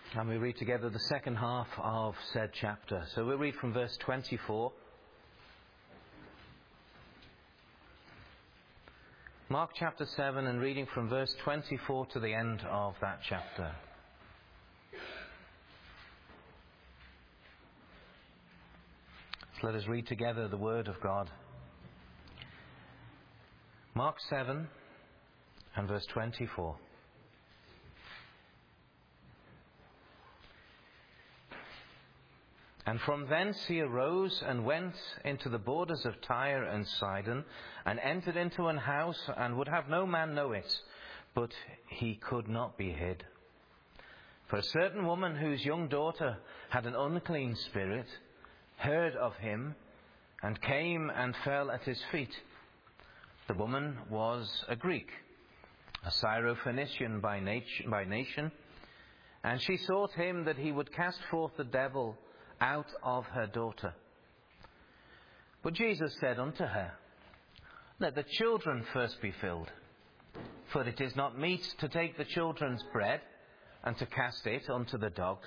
And we read together the second half of said chapter. So we'll read from verse 24. Mark chapter 7, and reading from verse 24 to the end of that chapter. So let us read together the word of God. Mark 7 and verse 24. And from thence he arose and went into the borders of Tyre and Sidon, and entered into an house, and would have no man know it, but he could not be hid. For a certain woman whose young daughter had an unclean spirit heard of him, and came and fell at his feet. The woman was a Greek, a Syrophoenician by nation, and she sought him that he would cast forth the devil out of her daughter. But Jesus said unto her, Let the children first be filled, for it is not meet to take the children's bread, and to cast it unto the dogs.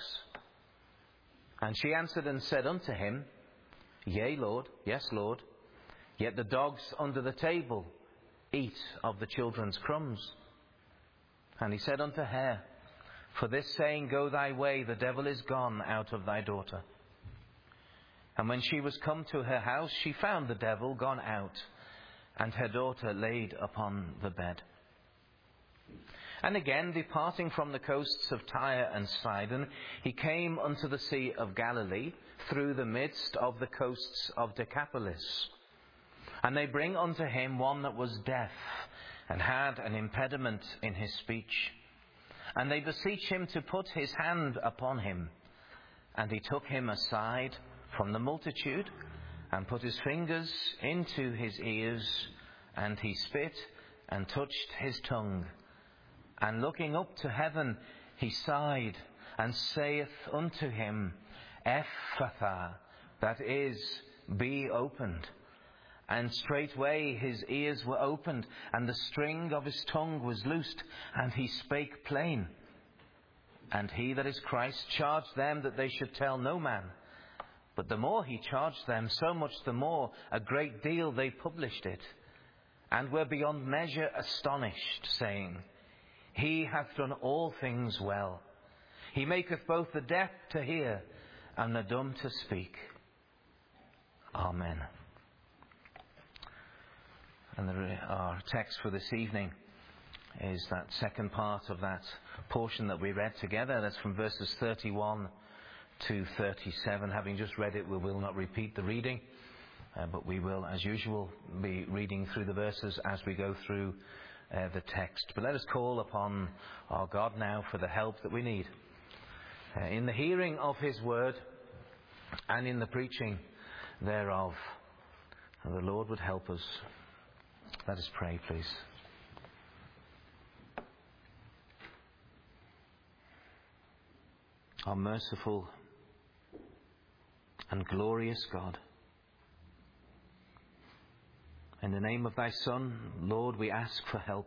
And she answered and said unto him, Yea, Lord, yes, Lord, yet the dogs under the table eat of the children's crumbs. And he said unto her, For this saying, Go thy way, the devil is gone out of thy daughter. And when she was come to her house, she found the devil gone out, and her daughter laid upon the bed. And again, departing from the coasts of Tyre and Sidon, he came unto the Sea of Galilee, through the midst of the coasts of Decapolis. And they bring unto him one that was deaf, and had an impediment in his speech. And they beseech him to put his hand upon him. And he took him aside from the multitude, and put his fingers into his ears, and he spit, and touched his tongue. And looking up to heaven, he sighed, and saith unto him, Ephphatha, that is, be opened. And straightway his ears were opened, and the string of his tongue was loosed, and he spake plain. And he that is Christ charged them that they should tell no man. But the more he charged them, so much the more a great deal they published it, and were beyond measure astonished, saying, He hath done all things well. He maketh both the deaf to hear, and the dumb to speak. Amen. And our text for this evening is that second part of that portion that we read together. That's from verses 31 to 37. Having just read it, we will not repeat the reading, but we will, as usual, be reading through the verses as we go through the text. But let us call upon our God now for the help that we need in the hearing of his word and in the preaching thereof. And the Lord would help us. Let us pray, please. Our merciful and glorious God, in the name of thy Son, Lord, we ask for help.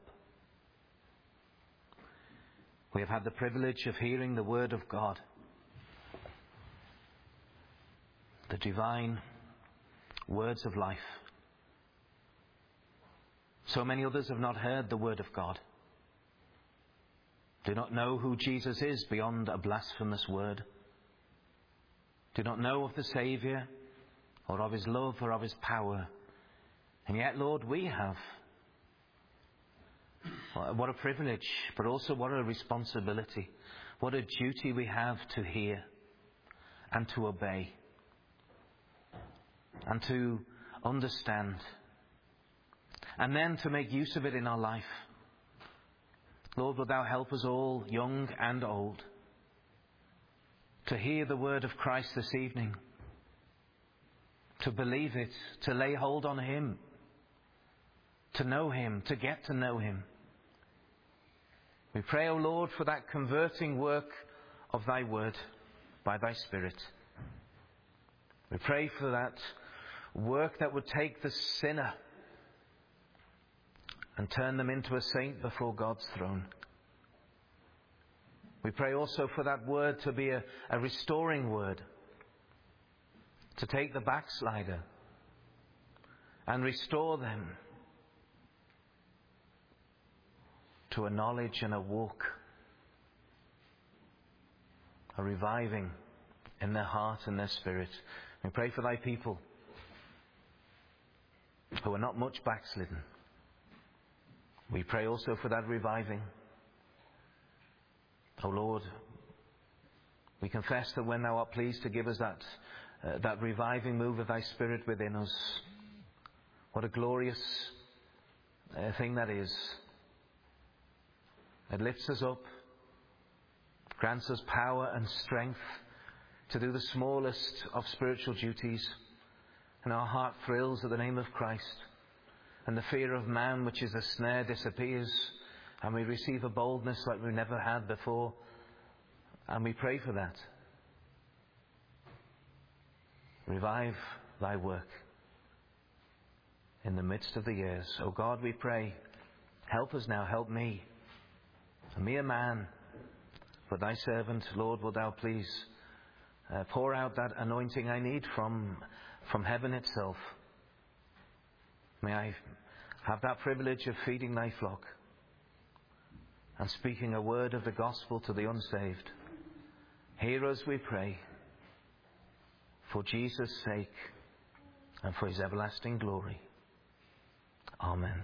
We have had the privilege of hearing the word of God, the divine words of life. So many others have not heard the word of God, do not know who Jesus is beyond a blasphemous word, do not know of the Saviour, or of his love, or of his power. And yet, Lord, we have. What a privilege, but also what a responsibility. What a duty we have to hear and to obey and to understand, and then to make use of it in our life. Lord, wilt thou help us all, young and old, to hear the word of Christ this evening, to believe it, to lay hold on him, to know him, to get to know him. We pray, O Lord, for that converting work of thy word by thy Spirit. We pray for that work that would take the sinner and turn them into a saint before God's throne. We pray also for that word to be a restoring word, to take the backslider and restore them to a knowledge and a walk, a reviving in their heart and their spirit. We pray for thy people who are not much backslidden. We pray also for that reviving. O Lord, we confess that when thou art pleased to give us that reviving move of thy Spirit within us, what a glorious thing that is. It lifts us up, grants us power and strength to do the smallest of spiritual duties, and our heart thrills at the name of Christ, and the fear of man, which is a snare, disappears, and we receive a boldness like we've never had before, and we pray for that. Revive thy work in the midst of the years. O God, we pray, help us now, help me, a mere man, but thy servant. Lord, wilt thou please pour out that anointing I need from heaven itself. May I have that privilege of feeding thy flock and speaking a word of the gospel to the unsaved. Hear us, we pray, for Jesus' sake and for his everlasting glory. Amen.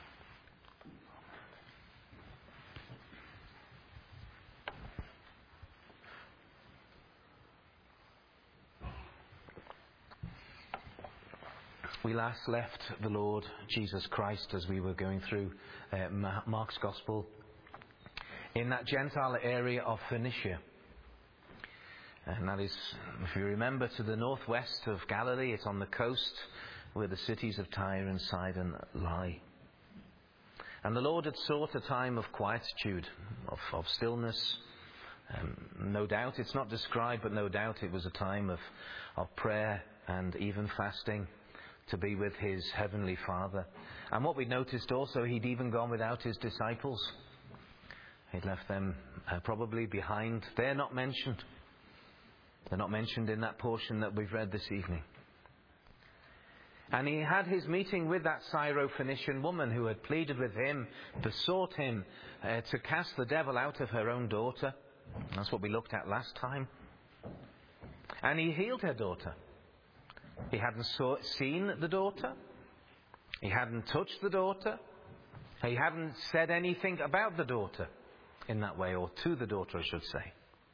We last left the Lord Jesus Christ as we were going through Mark's Gospel in that Gentile area of Phoenicia. And that is, if you remember, to the northwest of Galilee. It's on the coast where the cities of Tyre and Sidon lie. And the Lord had sought a time of quietude, of stillness. No doubt, it's not described, but no doubt it was a time of prayer and even fasting to be with his heavenly Father. And what we noticed also, he'd even gone without his disciples. He'd left them probably behind. They're not mentioned. They're not mentioned in that portion that we've read this evening. And he had his meeting with that Syrophoenician woman who had pleaded with him, besought him to cast the devil out of her own daughter. That's what we looked at last time. And he healed her daughter. He hadn't seen the daughter. He hadn't touched the daughter. He hadn't said anything about the daughter in that way, or to the daughter, I should say.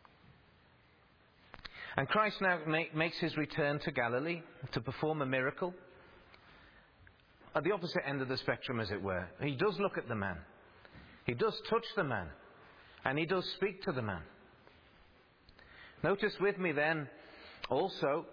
And Christ now makes his return to Galilee to perform a miracle. At the opposite end of the spectrum, as it were. He does look at the man. He does touch the man. And he does speak to the man. Notice with me then also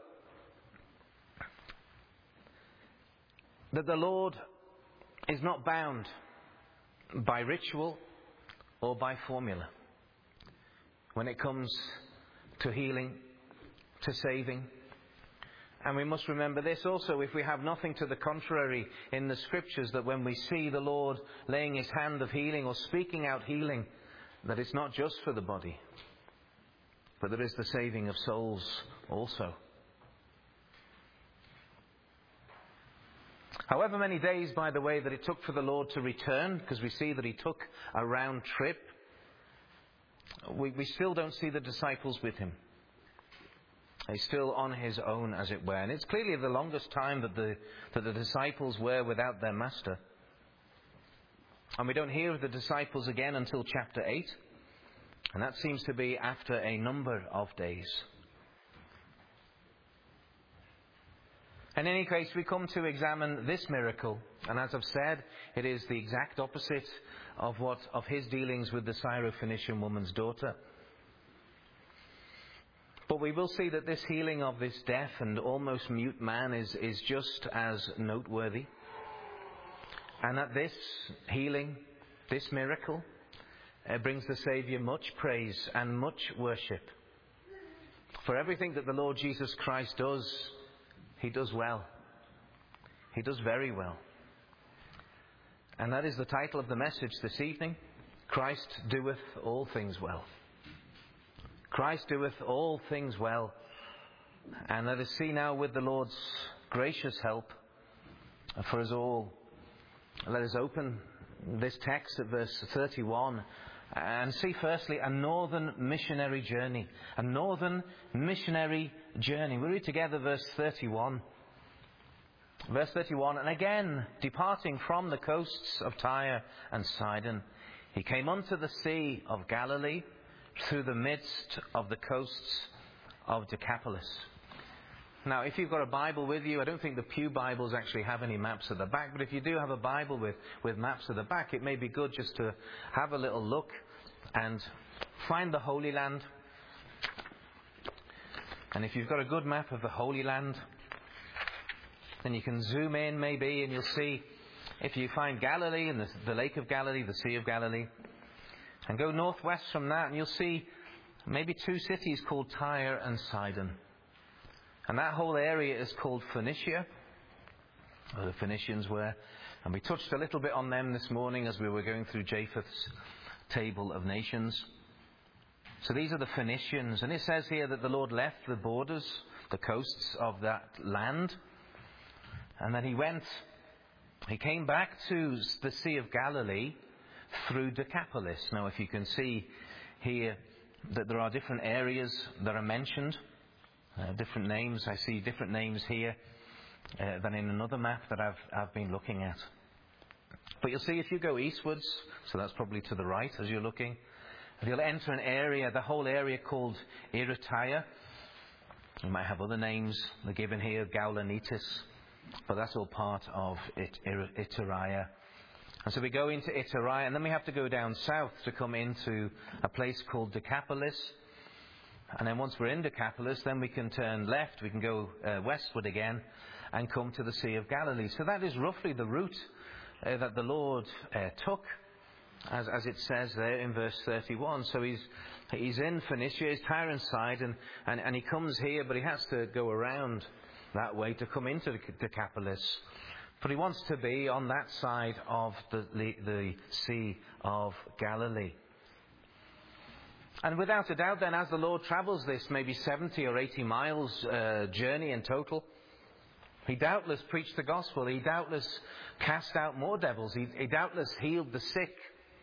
that the Lord is not bound by ritual or by formula when it comes to healing, to saving. And we must remember this also, if we have nothing to the contrary in the Scriptures, that when we see the Lord laying his hand of healing or speaking out healing, that it's not just for the body, but there is the saving of souls also. However many days, by the way, that it took for the Lord to return, because we see that he took a round trip, we still don't see the disciples with him. He's still on his own, as it were. And it's clearly the longest time that the disciples were without their master. And we don't hear of the disciples again until chapter 8. And that seems to be after a number of days. In any case, we come to examine this miracle. And as I've said, it is the exact opposite of his dealings with the Syrophoenician woman's daughter. But we will see that this healing of this deaf and almost mute man is just as noteworthy. And that this healing, this miracle, brings the Saviour much praise and much worship. For everything that the Lord Jesus Christ does, he does well. He does very well. And that is the title of the message this evening. Christ doeth all things well. Christ doeth all things well. And let us see now, with the Lord's gracious help for us all, let us open this text at verse 31 and see firstly a northern missionary journey. A northern missionary journey. We read together verse 31. Verse 31, and again, departing from the coasts of Tyre and Sidon, he came unto the Sea of Galilee through the midst of the coasts of Decapolis. Now, if you've got a Bible with you, I don't think the Pew Bibles actually have any maps at the back, but if you do have a Bible with maps at the back, it may be good just to have a little look and find the Holy Land. And if you've got a good map of the Holy Land, then you can zoom in maybe and you'll see, if you find Galilee and the Lake of Galilee, the Sea of Galilee, and go northwest from that, and you'll see maybe two cities called Tyre and Sidon. And that whole area is called Phoenicia, where the Phoenicians were. And we touched a little bit on them this morning as we were going through Japheth's table of nations. So these are the Phoenicians. And it says here that the Lord left the borders, the coasts of that land. And then he came back to the Sea of Galilee through Decapolis. Now, if you can see here that there are different areas that are mentioned, different names. I see different names here than in another map that I've been looking at. But you'll see if you go eastwards, so that's probably to the right as you're looking, you'll enter an area, the whole area called Eritrea. You might have other names, they're given here, Gaulanitis, but that's all part of Iteria. And so we go into Iteria, and then we have to go down south to come into a place called Decapolis. And then once we're in Decapolis, then we can turn left, we can go westward again and come to the Sea of Galilee. So that is roughly the route that the Lord took, as it says there in verse 31. So he's in Phoenicia, he's Tyre and Sidon, and he comes here, but he has to go around that way to come into Decapolis. But he wants to be on that side of the Sea of Galilee. And without a doubt then, as the Lord travels this maybe 70 or 80 miles journey in total, he doubtless preached the gospel. He doubtless cast out more devils. He doubtless healed the sick.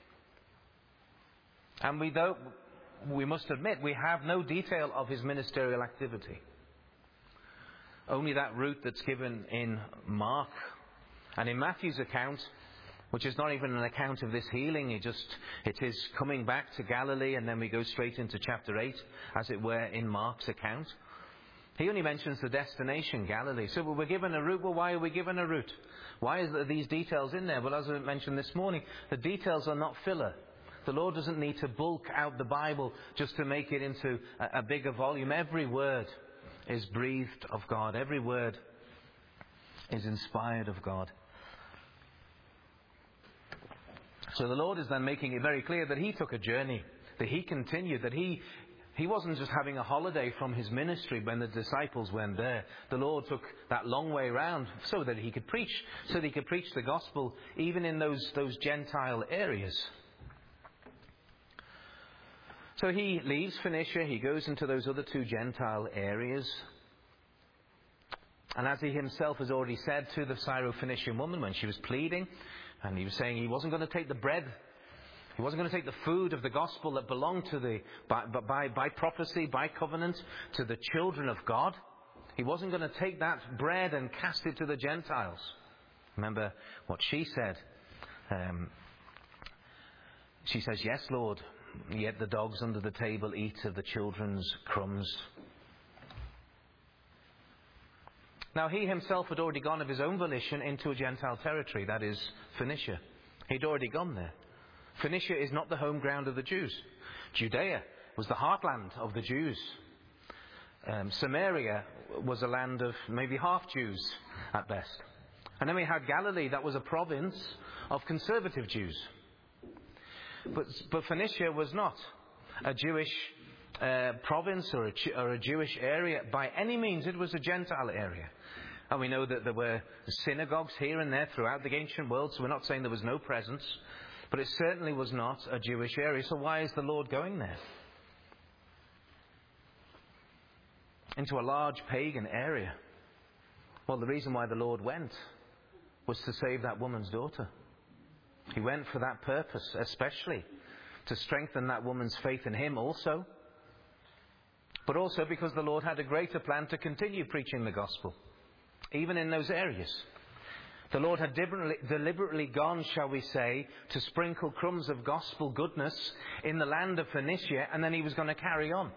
And we must admit, we have no detail of his ministerial activity. Only that route that's given in Mark. And in Matthew's account, which is not even an account of this healing, it is coming back to Galilee, and then we go straight into chapter 8, as it were, in Mark's account. He only mentions the destination, Galilee. So we're given a route. Well, why are we given a route? Why are these details in there? Well, as I mentioned this morning, the details are not filler. The Lord doesn't need to bulk out the Bible just to make it into a bigger volume. Every word is breathed of God. Every word is inspired of God. So the Lord is then making it very clear that he took a journey, that he continued, that he wasn't just having a holiday from his ministry when the disciples weren't there. The Lord took that long way around so that he could preach, the gospel even in those Gentile areas. So he leaves Phoenicia, he goes into those other two Gentile areas. And as he himself has already said to the Syrophoenician woman when she was pleading, and he was saying he wasn't going to take the bread, he wasn't going to take the food of the gospel that belonged to by prophecy, by covenant, to the children of God. He wasn't going to take that bread and cast it to the Gentiles. Remember what she said. She says, "Yes, Lord, yet the dogs under the table eat of the children's crumbs." Now, he himself had already gone of his own volition into a Gentile territory, that is, Phoenicia. He'd already gone there. Phoenicia is not the home ground of the Jews. Judea was the heartland of the Jews. Samaria was a land of maybe half Jews at best. And then we had Galilee, that was a province of conservative Jews. But Phoenicia was not a Jewish province or a Jewish area by any means. It was a Gentile area. And we know that there were synagogues here and there throughout the ancient world, so we're not saying there was no presence, but it certainly was not a Jewish area. So why is the Lord going there? into a large pagan area. Well, the reason why the Lord went was to save that woman's daughter. He went for that purpose, especially to strengthen that woman's faith in him also, but also because the Lord had a greater plan to continue preaching the gospel, even in those areas. The Lord had deliberately gone, shall we say, to sprinkle crumbs of gospel goodness in the land of Phoenicia, and then he was going to carry on.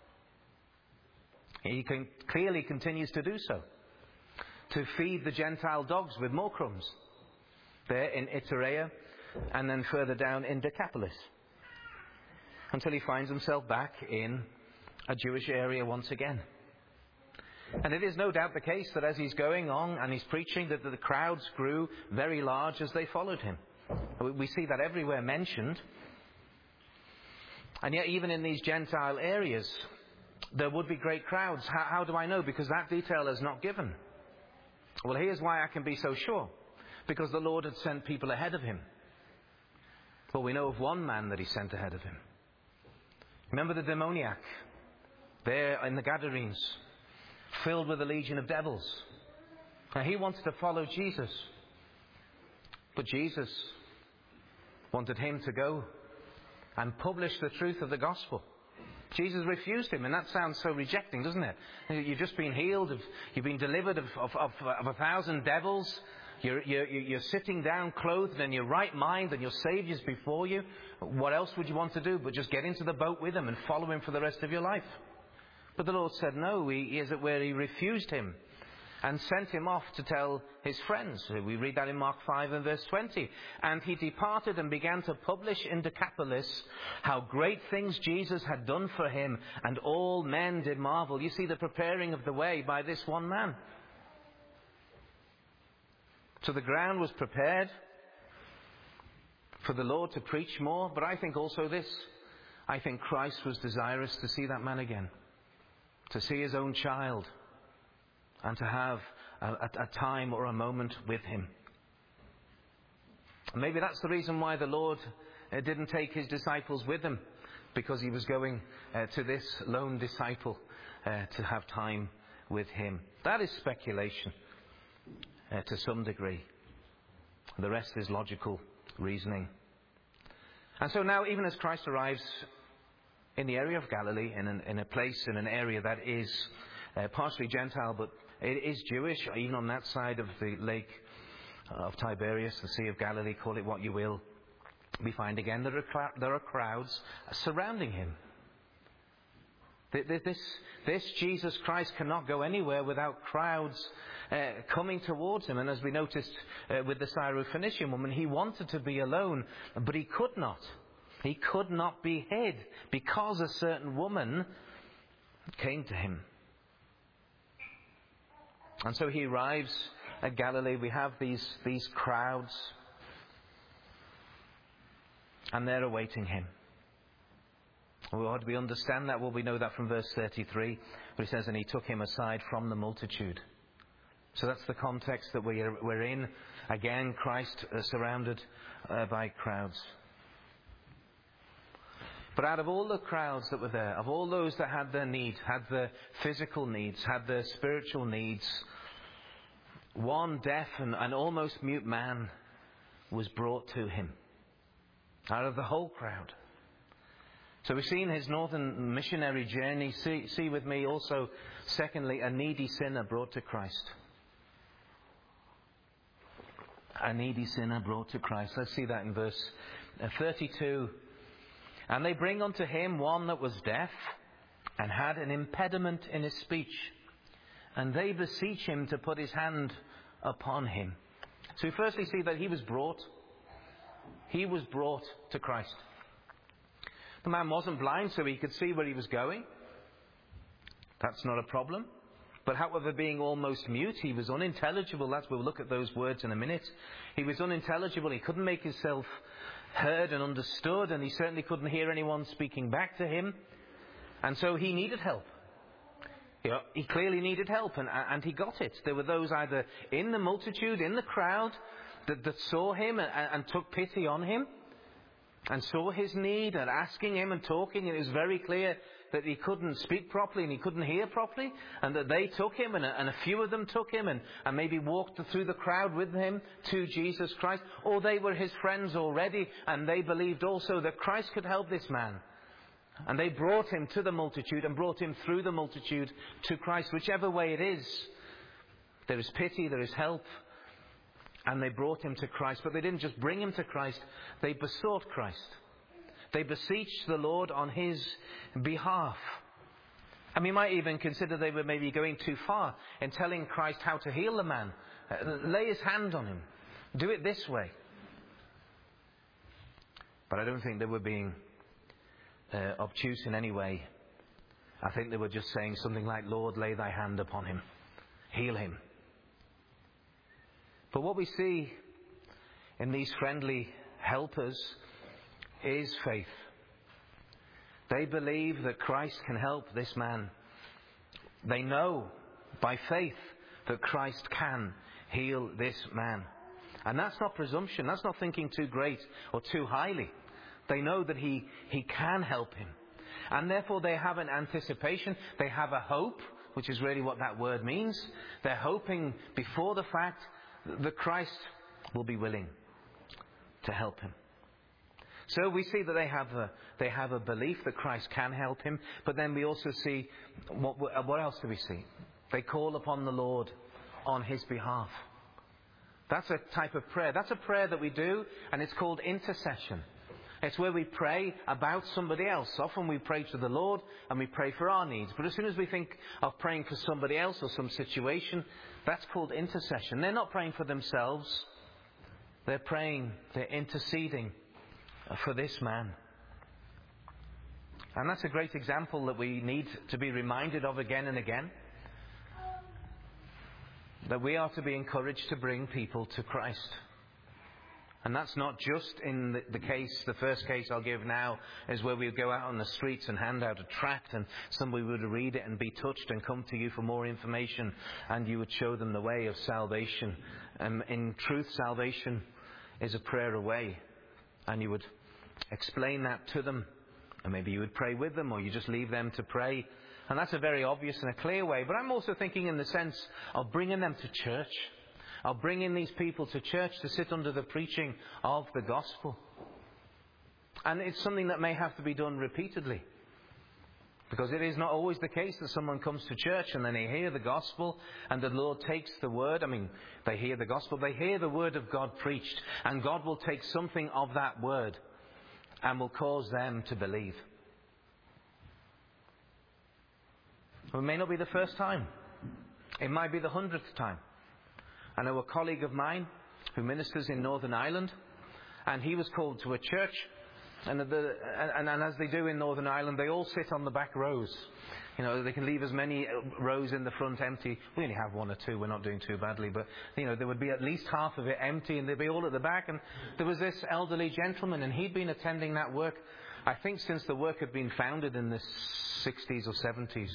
He clearly continues to do so, to feed the Gentile dogs with more crumbs there in Iturea and then further down in Decapolis, until he finds himself back in a Jewish area once again. And it is no doubt the case that as he's going on and he's preaching, that the crowds grew very large as they followed him. We see that everywhere mentioned. And yet even in these Gentile areas, there would be great crowds. How do I know? Because that detail is not given. Well, here's why I can be so sure. Because the Lord had sent people ahead of him. Well, we know of one man that he sent ahead of him. Remember the demoniac there in the Gadarenes, filled with a legion of devils. Now, he wanted to follow Jesus. But Jesus wanted him to go and publish the truth of the gospel. Jesus refused him, and that sounds so rejecting, doesn't it? You've just been healed, you've been delivered of 1,000 devils. You're sitting down clothed in your right mind and your Saviour's before you. What else would you want to do but just get into the boat with him and follow him for the rest of your life? But the Lord said no. He refused him and sent him off to tell his friends. We read that in Mark 5 and verse 20. And he departed and began to publish in Decapolis how great things Jesus had done for him, and all men did marvel. You see the preparing of the way by this one man. So the ground was prepared for the Lord to preach more, but I think also this. I think Christ was desirous to see that man again, to see his own child, and to have a time or a moment with him. Maybe that's the reason why the Lord didn't take his disciples with him, because he was going to this lone disciple to have time with him. That is speculation to some degree. The rest is logical reasoning. And so now, even as Christ arrives in the area of Galilee, in a place, in an area that is partially Gentile, but it is Jewish, even on that side of the lake of Tiberias, the Sea of Galilee, call it what you will, we find again that there are crowds surrounding him. This Jesus Christ cannot go anywhere without crowds coming towards him. And as we noticed with the Syrophoenician woman, he wanted to be alone, but he could not. He could not be hid because a certain woman came to him. And so he arrives at Galilee. We have these crowds, and they're awaiting him. Well, we understand that? Well, we know that from verse 33, where he says, and he took him aside from the multitude. So that's the context that we're in. Again, Christ surrounded by crowds. But out of all the crowds that were there, of all those that had their needs, had their physical needs, had their spiritual needs, one deaf and almost mute man was brought to him. Out of the whole crowd. So we've seen his northern missionary journey. See with me also, secondly, a needy sinner brought to Christ. A needy sinner brought to Christ. Let's see that in verse 32. And they bring unto him one that was deaf and had an impediment in his speech. And they beseech him to put his hand upon him. So we firstly see that he was brought. He was brought to Christ. The man wasn't blind, so he could see where he was going. That's not a problem. But however, being almost mute, he was unintelligible. We'll look at those words in a minute. He was unintelligible. He couldn't make himself heard and understood, and he certainly couldn't hear anyone speaking back to him. And so he needed help. He clearly needed help, and he got it. There were those either in the multitude, in the crowd, that saw him and took pity on him, and saw his need, and asking him and talking, and it was very clear that he couldn't speak properly and he couldn't hear properly, and that they took him, and a few of them took him and maybe walked through the crowd with him to Jesus Christ, or they were his friends already and they believed also that Christ could help this man. And they brought him to the multitude and brought him through the multitude to Christ. Whichever way it is, there is pity, there is help. And they brought him to Christ. But they didn't just bring him to Christ, they besought Christ. They beseeched the Lord on his behalf. And we might even consider they were maybe going too far in telling Christ how to heal the man. Lay his hand on him. Do it this way. But I don't think they were being obtuse in any way. I think they were just saying something like, Lord, lay thy hand upon him. Heal him. But what we see in these friendly helpers is faith. They believe that Christ can help this man. They know by faith that Christ can heal this man. And that's not presumption. That's not thinking too great or too highly. They know that he can help him. And therefore they have an anticipation. They have a hope, which is really what that word means. They're hoping before the fact that Christ will be willing to help him. So we see that they have a belief that Christ can help him. But then we also see, what else do we see? They call upon the Lord on his behalf. That's a type of prayer. That's a prayer that we do, and it's called intercession. It's where we pray about somebody else. Often we pray to the Lord and we pray for our needs. But as soon as we think of praying for somebody else or some situation, that's called intercession. They're not praying for themselves. They're interceding for this man. And that's a great example that we need to be reminded of again and again. That we are to be encouraged to bring people to Christ. And that's not just in the first case I'll give now, is where we go out on the streets and hand out a tract and somebody would read it and be touched and come to you for more information, and you would show them the way of salvation. In truth, salvation is a prayer away, and you would explain that to them, and maybe you would pray with them, or you just leave them to pray. And that's a very obvious and a clear way. But I'm also thinking in the sense of bringing them to church. Of bringing these people to church to sit under the preaching of the gospel. And it's something that may have to be done repeatedly. Because it is not always the case that someone comes to church and then they hear the gospel and the Lord takes the word. They hear the gospel, they hear the word of God preached, and God will take something of that word and will cause them to believe. It may not be the first time. It might be the 100th time. I know a colleague of mine who ministers in Northern Ireland, and he was called to a church, and as they do in Northern Ireland, they all sit on the back rows. They can leave as many rows in the front empty. We only have one or two, we're not doing too badly, but there would be at least half of it empty, and they'd be all at the back. And there was this elderly gentleman, and he'd been attending that work, I think, since the work had been founded in the 60s or 70s.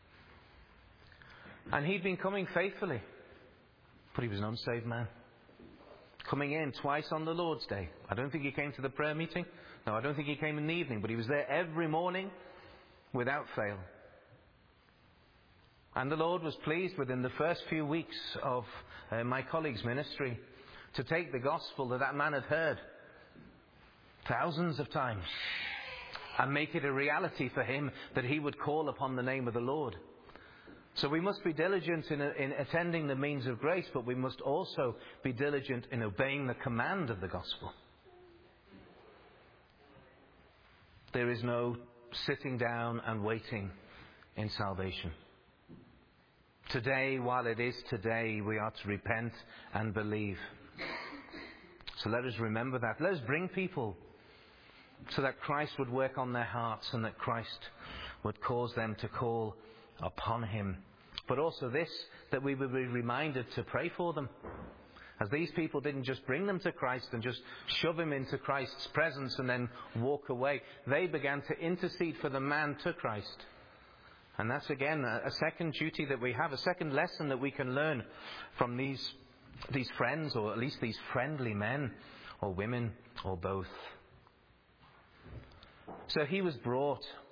And he'd been coming faithfully. But he was an unsaved man. Coming in twice on the Lord's Day. I don't think he came to the prayer meeting. No, I don't think he came in the evening. But he was there every morning without fail. And the Lord was pleased within the first few weeks of my colleague's ministry to take the gospel that man had heard thousands of times and make it a reality for him that he would call upon the name of the Lord. So we must be diligent in attending the means of grace, but we must also be diligent in obeying the command of the gospel. There is no sitting down and waiting in salvation. Today, while it is today, we are to repent and believe. So let us remember that. Let us bring people so that Christ would work on their hearts and that Christ would cause them to call upon him. But also this, that we would be reminded to pray for them. As these people didn't just bring them to Christ and just shove him into Christ's presence and then walk away. They began to intercede for the man to Christ. And that's again a second duty that we have, a second lesson that we can learn from these friends, or at least these friendly men or women or both. So he was brought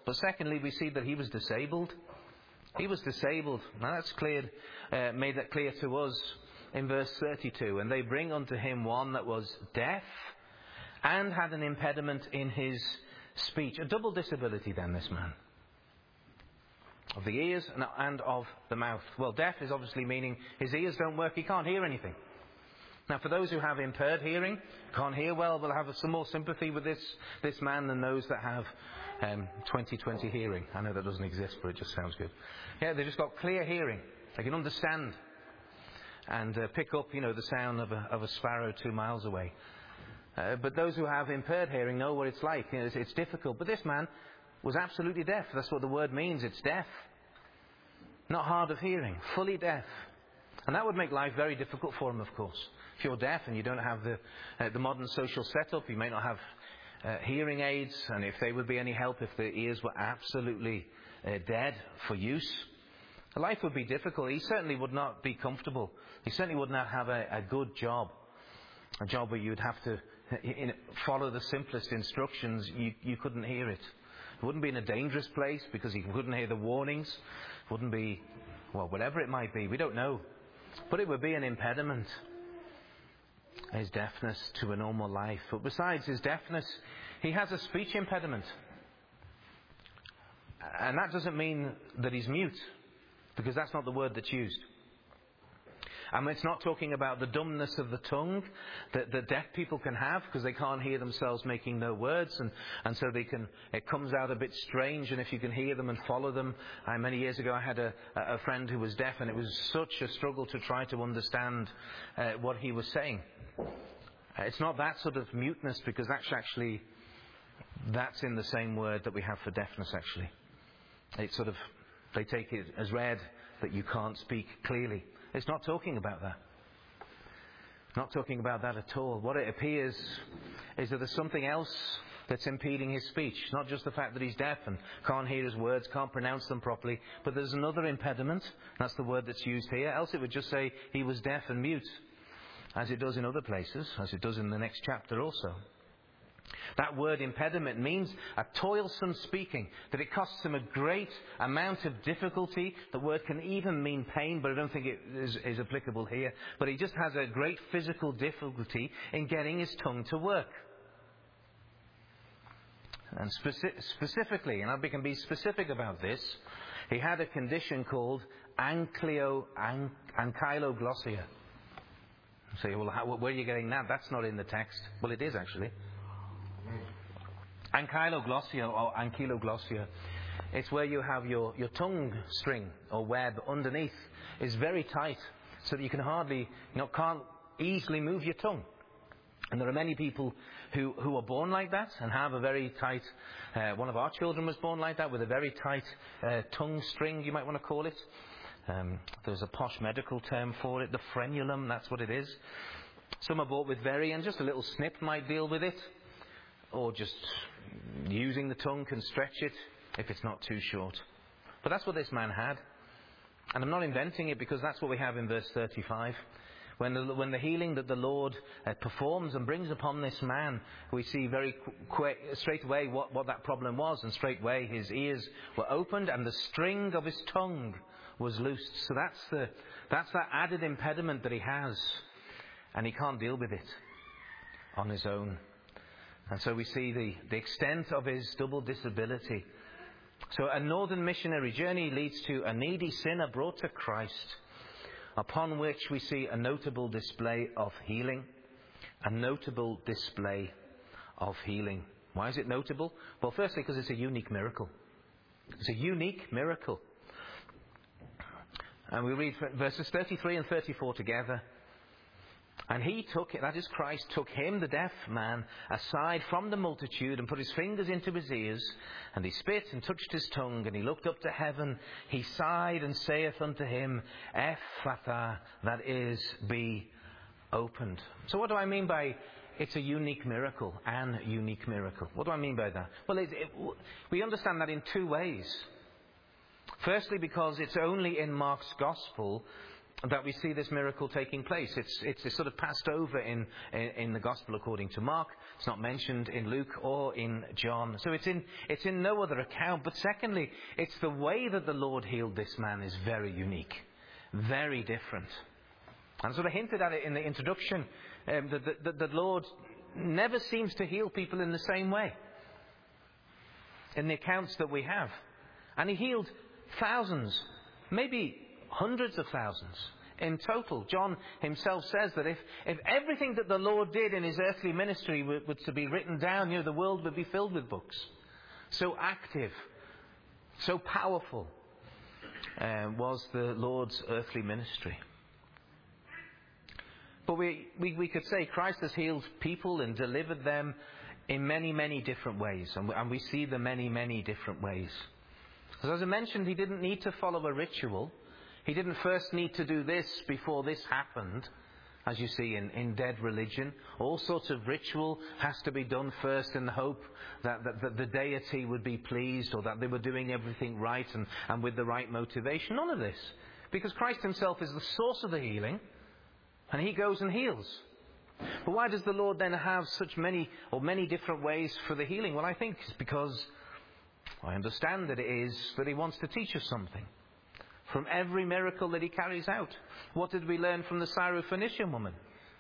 But secondly, we see that he was disabled. He was disabled. Now that's made that clear to us in verse 32. And they bring unto him one that was deaf and had an impediment in his speech. A double disability then, this man. Of the ears and of the mouth. Well, deaf is obviously meaning his ears don't work, he can't hear anything. Now, for those who have impaired hearing, can't hear well, will have some more sympathy with this man than those that have 20/20 hearing. I know that doesn't exist, but it just sounds good. Yeah, they've just got clear hearing. They can understand and pick up, the sound of a sparrow 2 miles away. But those who have impaired hearing know what it's like. It's difficult. But this man was absolutely deaf. That's what the word means. It's deaf. Not hard of hearing. Fully deaf. And that would make life very difficult for him, of course. If you're deaf and you don't have the modern social setup, you may not have hearing aids. And if they would be any help, if the ears were absolutely dead for use, life would be difficult. He certainly would not be comfortable. He certainly would not have a good job. A job where you'd have to follow the simplest instructions. You couldn't hear it. It wouldn't be in a dangerous place because he couldn't hear the warnings. It wouldn't be, whatever it might be. We don't know. But it would be an impediment, his deafness, to a normal life. But besides his deafness, he has a speech impediment. And that doesn't mean that he's mute, because that's not the word that's used. And it's not talking about the dumbness of the tongue that deaf people can have because they can't hear themselves making no words, and so it comes out a bit strange. And if you can hear them and follow them, many years ago I had a friend who was deaf, and it was such a struggle to try to understand what he was saying. It's not that sort of muteness, because that's in the same word that we have for deafness. Actually, they take it as read that you can't speak clearly. It's not talking about that. Not talking about that at all. What it appears is that there's something else that's impeding his speech. Not just the fact that he's deaf and can't hear his words, can't pronounce them properly, but there's another impediment. That's the word that's used here. Else it would just say he was deaf and mute, as it does in other places, as it does in the next chapter also. That word impediment means a toilsome speaking, that it costs him a great amount of difficulty. The word can even mean pain, but I don't think it is applicable here. But he just has a great physical difficulty in getting his tongue to work. And specifically, and I can be specific about this, he had a condition called ankyloglossia. So, where are you getting that? That's not in the text. Well, it is actually. Ankyloglossia. It's where you have your tongue string or web underneath is very tight, so that you can can't easily move your tongue. And there are many people who are born like that and have a very tight. One of our children was born like that, with a very tight tongue string, you might want to call it. There's a posh medical term for it, the frenulum. That's what it is. Some are bought with and just a little snip might deal with it. Or just using the tongue can stretch it if it's not too short. But that's what this man had. And I'm not inventing it, because that's what we have in verse 35. When the healing that the Lord performs and brings upon this man, we see very straight away what that problem was. And straight away his ears were opened and the string of his tongue was loosed. So that's that added impediment that he has. And he can't deal with it on his own. And so we see the extent of his double disability. So a northern missionary journey leads to a needy sinner brought to Christ, upon which we see a notable display of healing. A notable display of healing. Why is it notable? Well, firstly, because it's a unique miracle. It's a unique miracle. And we read verses 33 and 34 together. And he took it, that is Christ, took him, the deaf man, aside from the multitude and put his fingers into his ears. And he spit and touched his tongue, and he looked up to heaven. He sighed and saith unto him, Ephphatha, that is, be opened. So what do I mean by it's a unique miracle, an unique miracle? What do I mean by that? Well, we understand that in two ways. Firstly, because it's only in Mark's Gospel that we see this miracle taking place. It's sort of passed over in the Gospel according to Mark. It's not mentioned in Luke or in John. So it's in no other account. But secondly, it's the way that the Lord healed this man is very unique, very different. And sort of hinted at it in the introduction. The Lord never seems to heal people in the same way in the accounts that we have. And he healed thousands, maybe hundreds of thousands in total. John himself says that if everything that the Lord did in his earthly ministry were to be written down, the world would be filled with books. So active, so powerful was the Lord's earthly ministry. But we could say Christ has healed people and delivered them in many, many different ways. And we see the many, many different ways. As I mentioned, he didn't need to follow a ritual. He didn't first need to do this before this happened, as you see in dead religion. All sorts of ritual has to be done first in the hope that the deity would be pleased, or that they were doing everything right and with the right motivation. None of this. Because Christ himself is the source of the healing, and he goes and heals. But why does the Lord then have such many different ways for the healing? Well, I think it's because I understand that it is that he wants to teach us something from every miracle that he carries out. What did we learn from the Syrophoenician woman?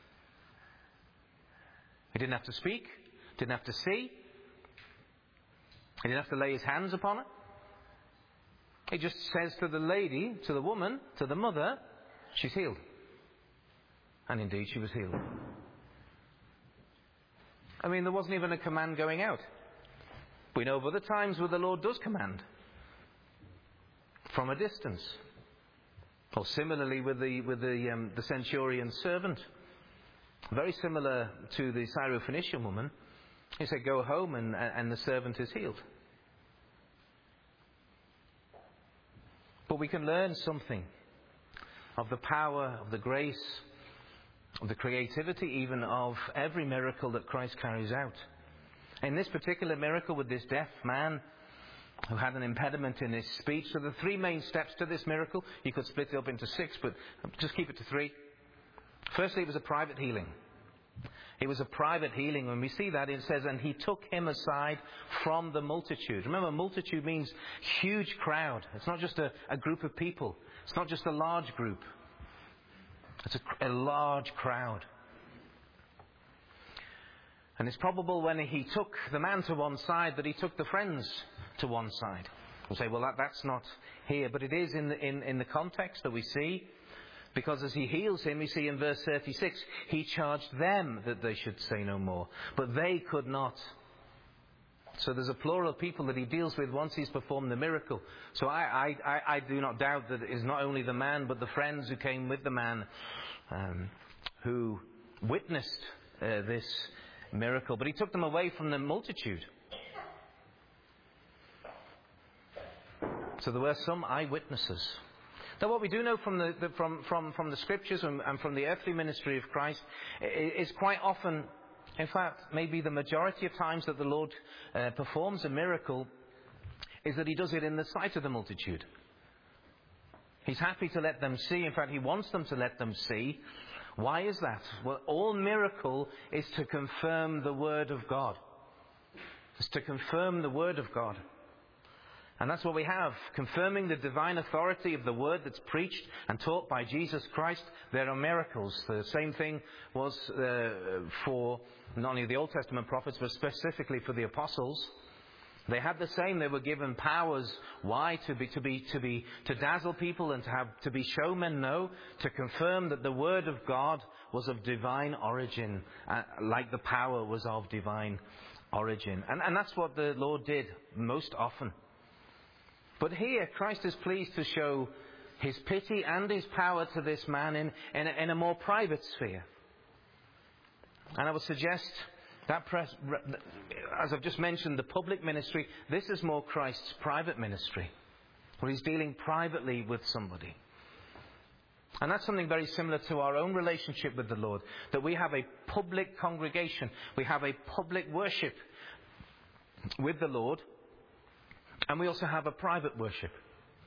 He didn't have to speak, didn't have to see, he didn't have to lay his hands upon her. He just says to the lady, to the woman, to the mother, she's healed. And indeed she was healed. I mean, there wasn't even a command going out. We know of other times where the Lord does command from a distance. Or similarly with the centurion's servant. Very similar to the Syrophoenician woman. He said, go home and the servant is healed. But we can learn something of the power, of the grace, of the creativity even of every miracle that Christ carries out. In this particular miracle with this deaf man who had an impediment in his speech, so the three main steps to this miracle, you could split it up into 6, but just keep it to 3. Firstly, it was a private healing. It was a private healing. When we see that, it says, and he took him aside from the multitude. Remember, multitude means huge crowd. It's not just a group of people. It's not just a large group. It's a large crowd. And it's probable when he took the man to one side that he took the friends to one side. We'll say, well, that's not here. But it is in the context that we see. Because as he heals him, we see in verse 36, he charged them that they should say no more. But they could not. So there's a plural of people that he deals with once he's performed the miracle. So I do not doubt that it is not only the man, but the friends who came with the man who witnessed this miracle. But he took them away from the multitude. So there were some eyewitnesses. Now, what we do know from the scriptures and from the earthly ministry of Christ is quite often, in fact, maybe the majority of times that the Lord performs a miracle is that he does it in the sight of the multitude. He's happy to let them see. In fact, he wants them to let them see. Why is that? Well, all miracle is to confirm the Word of God. It's to confirm the Word of God. And that's what we have, confirming the divine authority of the word that's preached and taught by Jesus Christ. There are miracles. The same thing was for not only the Old Testament prophets, but specifically for the apostles. They had the same. They were given powers. Why? To dazzle people and to be showmen? No, to confirm that the word of God was of divine origin, like the power was of divine origin. And that's what the Lord did most often. But here, Christ is pleased to show his pity and his power to this man in a more private sphere. And I would suggest that, as I've just mentioned, the public ministry, this is more Christ's private ministry, where he's dealing privately with somebody. And that's something very similar to our own relationship with the Lord, that we have a public congregation, we have a public worship with the Lord, and we also have a private worship.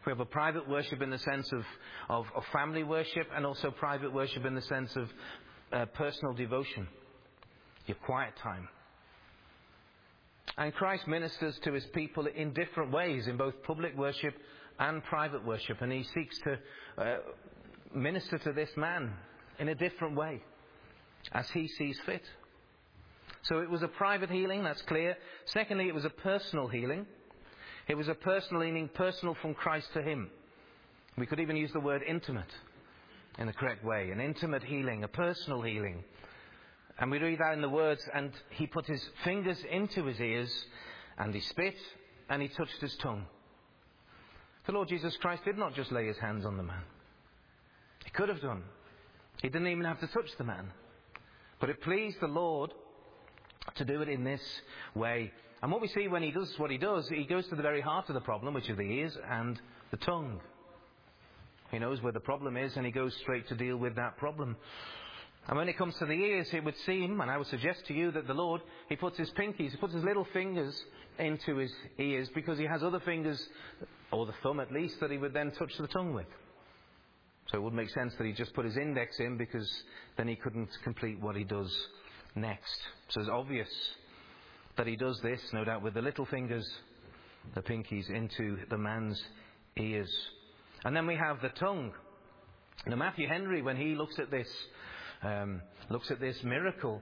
We have a private worship in the sense of family worship, and also private worship in the sense of personal devotion, your quiet time. And Christ ministers to his people in different ways, in both public worship and private worship. And he seeks to minister to this man in a different way, as he sees fit. So it was a private healing, that's clear. Secondly, it was a personal healing. It was a personal healing, personal from Christ to him. We could even use the word intimate in the correct way. An intimate healing, a personal healing. And we read that in the words, and he put his fingers into his ears, and he spit, and he touched his tongue. The Lord Jesus Christ did not just lay his hands on the man. He could have done. He didn't even have to touch the man. But it pleased the Lord to do it in this way. And what we see when he does what he does, he goes to the very heart of the problem, which are the ears and the tongue. He knows where the problem is, and he goes straight to deal with that problem. And when it comes to the ears, it would seem, and I would suggest to you, that the Lord, he puts his pinkies, he puts his little fingers into his ears, because he has other fingers, or the thumb at least, that he would then touch the tongue with. So it would make sense that he just put his index in, because then he couldn't complete what he does next. So it's obvious that he does this, no doubt, with the little fingers, the pinkies, into the man's ears. And then we have the tongue. Now Matthew Henry, when he looks at this miracle,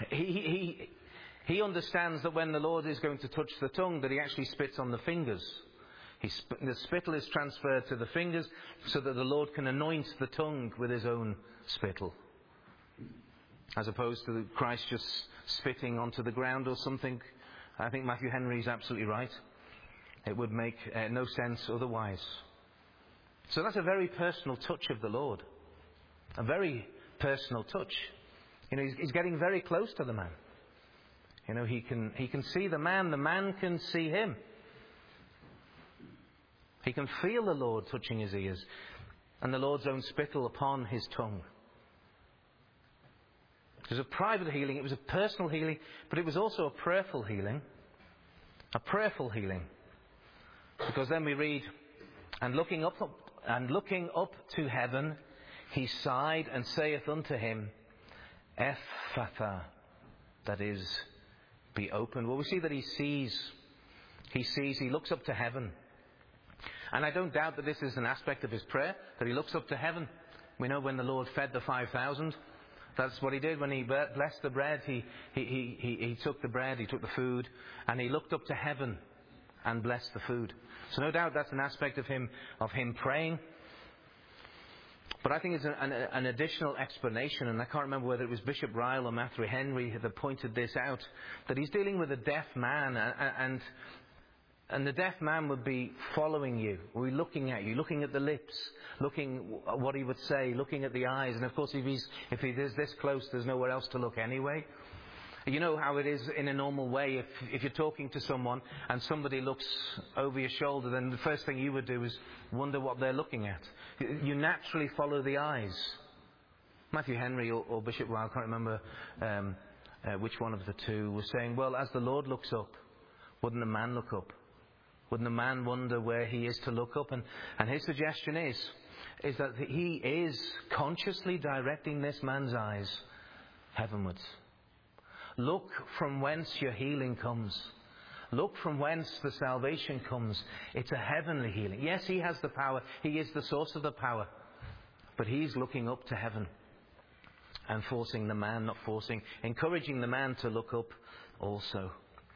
he understands that when the Lord is going to touch the tongue, that he actually spits on the fingers. The spittle is transferred to the fingers so that the Lord can anoint the tongue with his own spittle, as opposed to Christ just spitting onto the ground or something. I think Matthew Henry is absolutely right. It would make no sense otherwise. So that's a very personal touch of the Lord. A very personal touch. He's getting very close to the man. He can see the man can see him. He can feel the Lord touching his ears, and the Lord's own spittle upon his tongue. It was a private healing, it was a personal healing, but it was also a prayerful healing. A prayerful healing. Because then we read, and looking up to heaven, he sighed and saith unto him, Ephphatha, that is, be opened. Well, we see that he looks up to heaven. And I don't doubt that this is an aspect of his prayer, that he looks up to heaven. We know when the Lord fed the 5,000, that's what he did. When he blessed the bread, he took the bread, he took the food, and he looked up to heaven and blessed the food. So no doubt that's an aspect of him praying. But I think it's an additional explanation, and I can't remember whether it was Bishop Ryle or Matthew Henry that pointed this out, that he's dealing with a deaf man, and the deaf man would be following you, would be looking at you, looking at the lips, looking at what he would say, looking at the eyes. And of course, if he is this close, there's nowhere else to look anyway. You know how it is in a normal way. If you're talking to someone and somebody looks over your shoulder, then the first thing you would do is wonder what they're looking at. You naturally follow the eyes. Matthew Henry or Bishop Ryle, I can't remember which one of the two, was saying, well, as the Lord looks up, wouldn't a man look up? Wouldn't a man wonder where he is to look up? And his suggestion is that he is consciously directing this man's eyes heavenwards. Look from whence your healing comes. Look from whence the salvation comes. It's a heavenly healing. Yes, he has the power. He is the source of the power. But he's looking up to heaven and encouraging the man to look up also.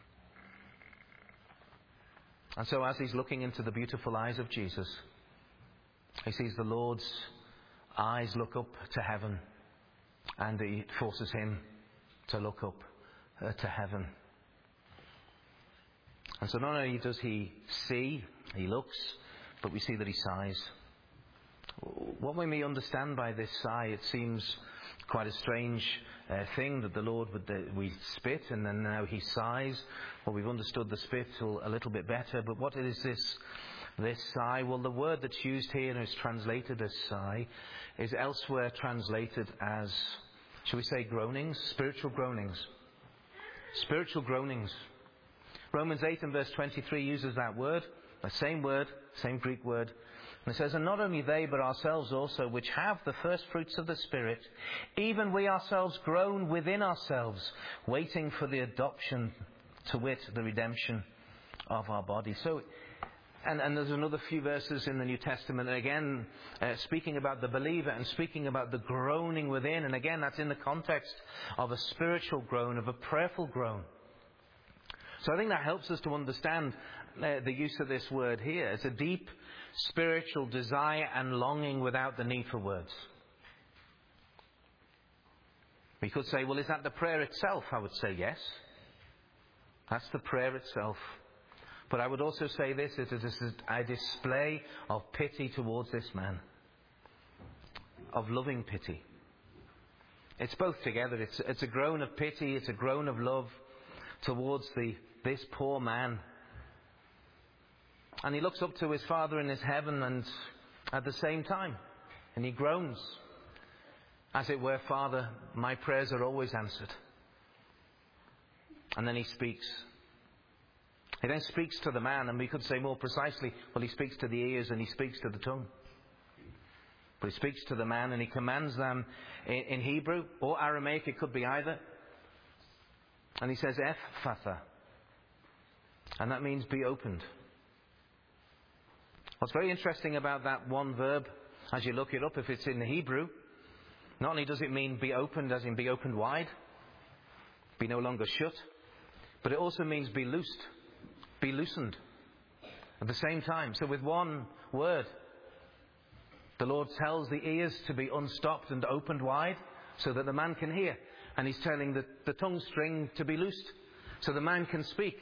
And so as he's looking into the beautiful eyes of Jesus, he sees the Lord's eyes look up to heaven, and it forces him to look up to heaven. And so not only does he see, he looks, but we see that he sighs. What we may understand by this sigh, it seems quite a strange thing that the Lord we spit and then now he sighs. Well, we've understood the spit a little bit better, but what is this sigh? Well, the word that's used here and is translated as sigh is elsewhere translated as, shall we say, groanings, spiritual groanings. Spiritual groanings. Romans 8 and verse 23 uses that word, the same word, same Greek word. And it says, and not only they, but ourselves also, which have the first fruits of the Spirit, even we ourselves groan within ourselves, waiting for the adoption, to wit, the redemption of our body. So, and there's another few verses in the New Testament, again, speaking about the believer and speaking about the groaning within. And again, that's in the context of a spiritual groan, of a prayerful groan. So I think that helps us to understand the use of this word here. It's a deep spiritual desire and longing without the need for words. We could say, well, is that the prayer itself? I would say yes. That's the prayer itself. But I would also say this, it is a display of pity towards this man. Of loving pity. It's both together. It's a groan of pity, it's a groan of love towards this poor man. And he looks up to his Father in his heaven, and at the same time, and he groans. As it were, Father, my prayers are always answered. And then he speaks. He then speaks to the man, and we could say more precisely, well, he speaks to the ears and he speaks to the tongue. But he speaks to the man and he commands them in Hebrew or Aramaic, it could be either. And he says, Ephphatha. And that means be opened. What's very interesting about that one verb, as you look it up, if it's in the Hebrew, not only does it mean be opened, as in be opened wide, be no longer shut, but it also means be loosed. Be loosened at the same time. So with one word, the Lord tells the ears to be unstopped and opened wide so that the man can hear. And he's telling the tongue string to be loosed so the man can speak.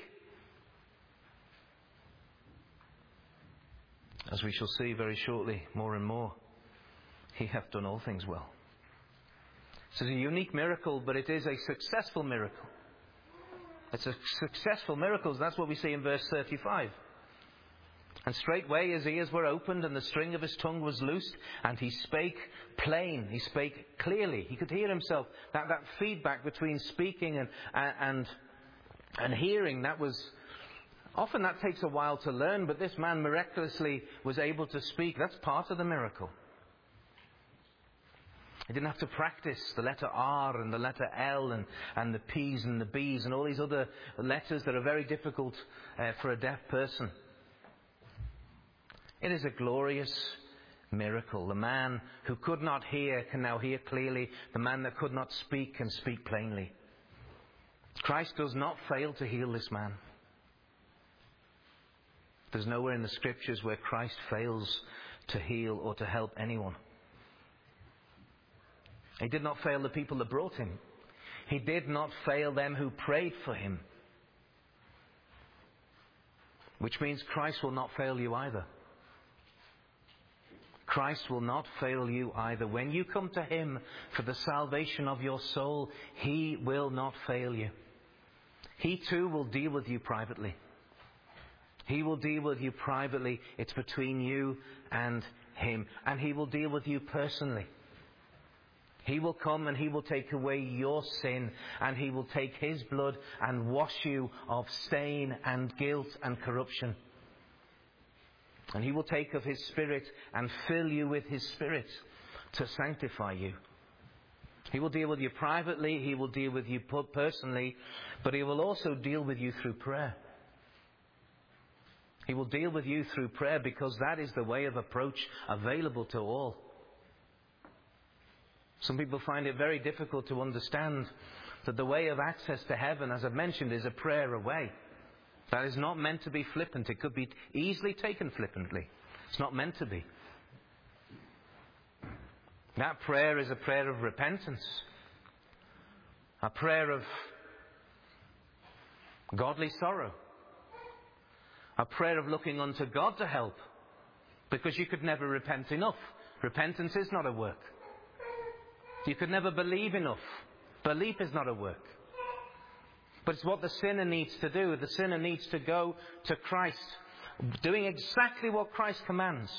As we shall see very shortly, more and more, he hath done all things well. So it's a unique miracle, but it is a successful miracle. It's a successful miracle. That's what we see in verse 35. And straightway his ears were opened, and the string of his tongue was loosed, and he spake plain. He spake clearly. He could hear himself. That feedback between speaking and hearing, often that takes a while to learn, but this man miraculously was able to speak. That's part of the miracle. He didn't have to practice the letter R and the letter L and the P's and the B's and all these other letters that are very difficult for a deaf person. It is a glorious miracle. The man who could not hear can now hear clearly. The man that could not speak can speak plainly. Christ does not fail to heal this man. There's nowhere in the Scriptures where Christ fails to heal or to help anyone. He did not fail the people that brought him. He did not fail them who prayed for him. Which means Christ will not fail you either. Christ will not fail you either. When you come to him for the salvation of your soul, he will not fail you. He too will deal with you privately. He will deal with you privately. It's between you and him. And he will deal with you personally. He will come and he will take away your sin, and he will take his blood and wash you of stain and guilt and corruption. And he will take of his Spirit and fill you with his Spirit to sanctify you. He will deal with you privately, he will deal with you personally, but he will also deal with you through prayer. He will deal with you through prayer because that is the way of approach available to all. Some people find it very difficult to understand that the way of access to heaven, as I've mentioned, is a prayer away. That is not meant to be flippant. It could be easily taken flippantly. It's not meant to be. That prayer is a prayer of repentance. A prayer of godly sorrow. A prayer of looking unto God to help. Because you could never repent enough. Repentance is not a work. You could never believe enough. Belief is not a work. But it's what the sinner needs to do. The sinner needs to go to Christ, doing exactly what Christ commands.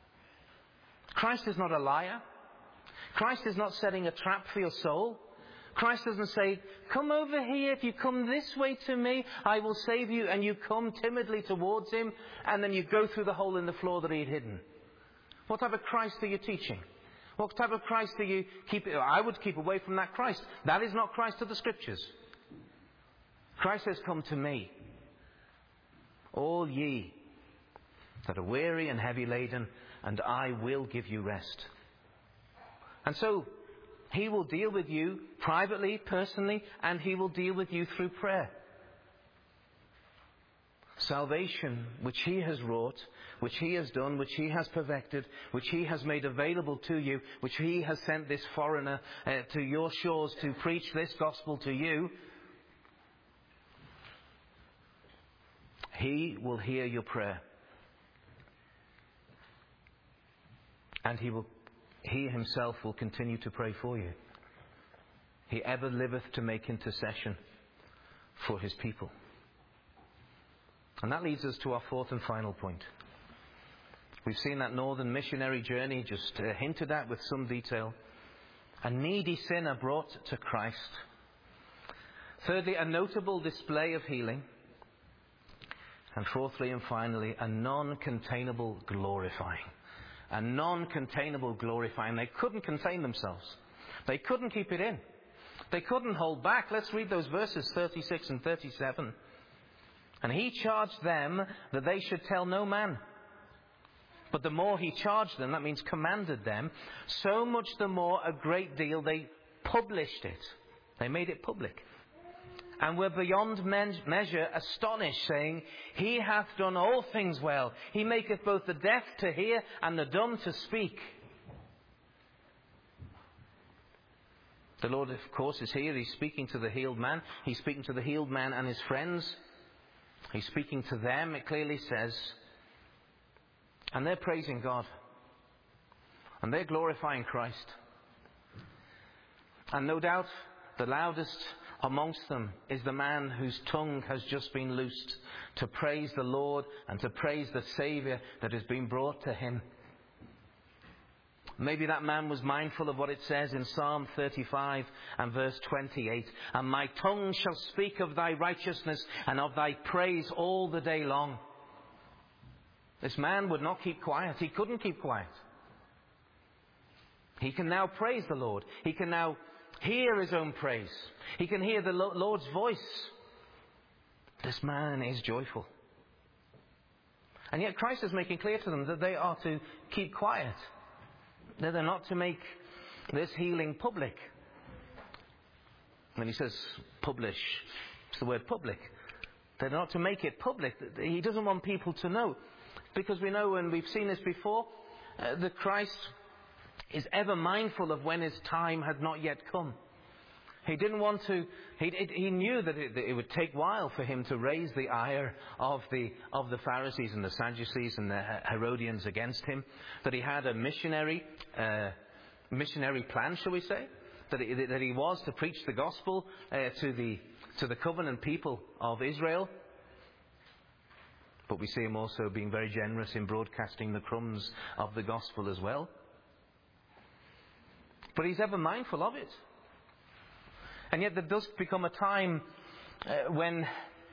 Christ is not a liar. Christ is not setting a trap for your soul. Christ doesn't say, come over here, if you come this way to me, I will save you, and you come timidly towards him, and then you go through the hole in the floor that he had hidden. What type of Christ are you teaching? What type of Christ do you keep? I would keep away from that Christ. That is not Christ of the Scriptures. Christ says, come to me, all ye that are weary and heavy laden, and I will give you rest. And so, he will deal with you privately, personally, and he will deal with you through prayer. Salvation, which he has wrought, which he has done, which he has perfected, which he has made available to you, which he has sent this foreigner to your shores to preach this gospel to you, he will hear your prayer. And he himself will continue to pray for you. He ever liveth to make intercession for his people. And that leads us to our fourth and final point. We've seen that northern missionary journey just hinted at with some detail. A needy sinner brought to Christ. Thirdly, a notable display of healing. And fourthly and finally, a non-containable glorifying. A non-containable glorifying. They couldn't contain themselves. They couldn't keep it in. They couldn't hold back. Let's read those verses 36 and 37. And he charged them that they should tell no man. But the more he charged them, that means commanded them, so much the more a great deal they published it. They made it public. And were beyond measure astonished, saying, he hath done all things well. He maketh both the deaf to hear and the dumb to speak. The Lord, of course, is here. He's speaking to the healed man. He's speaking to the healed man and his friends. He's speaking to them, it clearly says. And they're praising God. And they're glorifying Christ. And no doubt the loudest amongst them is the man whose tongue has just been loosed to praise the Lord and to praise the Saviour that has been brought to him. Maybe that man was mindful of what it says in Psalm 35 and verse 28. And my tongue shall speak of thy righteousness and of thy praise all the day long. This man would not keep quiet. He couldn't keep quiet. He can now praise the Lord. He can now hear his own praise. He can hear the Lord's voice. This man is joyful. And yet Christ is making clear to them that they are to keep quiet. That they're not to make this healing public. When he says publish, it's the word public. They're not to make it public. He doesn't want people to know. Because we know, and we've seen this before, that Christ is ever mindful of when his time had not yet come. He didn't want to. He knew that it would take a while for him to raise the ire of the Pharisees and the Sadducees and the Herodians against him. That he had a missionary plan, shall we say? That he was to preach the gospel to the covenant people of Israel. But we see him also being very generous in broadcasting the crumbs of the gospel as well. But he's ever mindful of it. And yet there does become a time when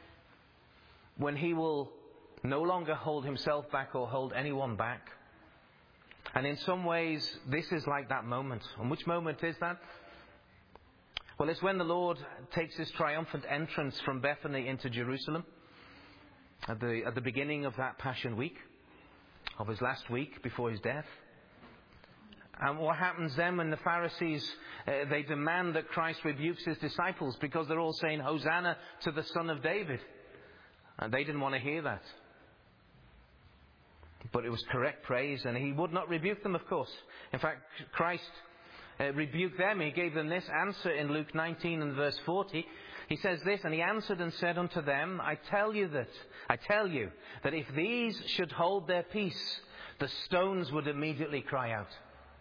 he will no longer hold himself back or hold anyone back. And in some ways, this is like that moment. And which moment is that? Well, it's when the Lord takes his triumphant entrance from Bethany into Jerusalem. At the beginning of that Passion Week, of his last week before his death. And what happens then when the Pharisees, they demand that Christ rebukes his disciples because they're all saying, Hosanna to the Son of David. And they didn't want to hear that. But it was correct praise, and he would not rebuke them, of course. In fact, Christ rebuked them. He gave them this answer in Luke 19 and verse 40. He says this, and he answered and said unto them, I tell you that if these should hold their peace, the stones would immediately cry out.